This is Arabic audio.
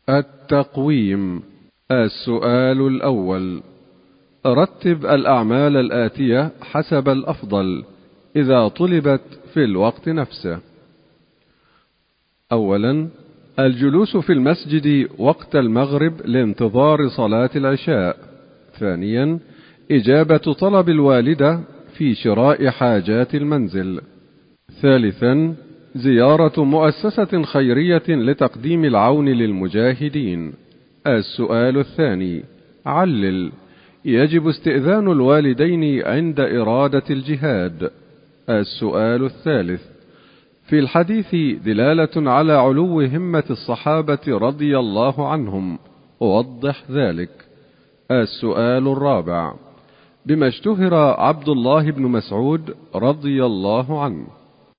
التقويم. السؤال الأول: رتب الأعمال الآتية حسب الأفضل إذا طلبت في الوقت نفسه. أولا: الجلوس في المسجد وقت المغرب لانتظار صلاة العشاء. ثانيا: إجابة طلب الوالدة في شراء حاجات المنزل. ثالثا: زيارة مؤسسة خيرية لتقديم العون للمجاهدين. السؤال الثاني: علل. يجب استئذان الوالدين عند إرادة الجهاد. السؤال الثالث: في الحديث دلالة على علو همة الصحابة رضي الله عنهم، وضح ذلك. السؤال الرابع: بما اشتهر عبد الله بن مسعود رضي الله عنه؟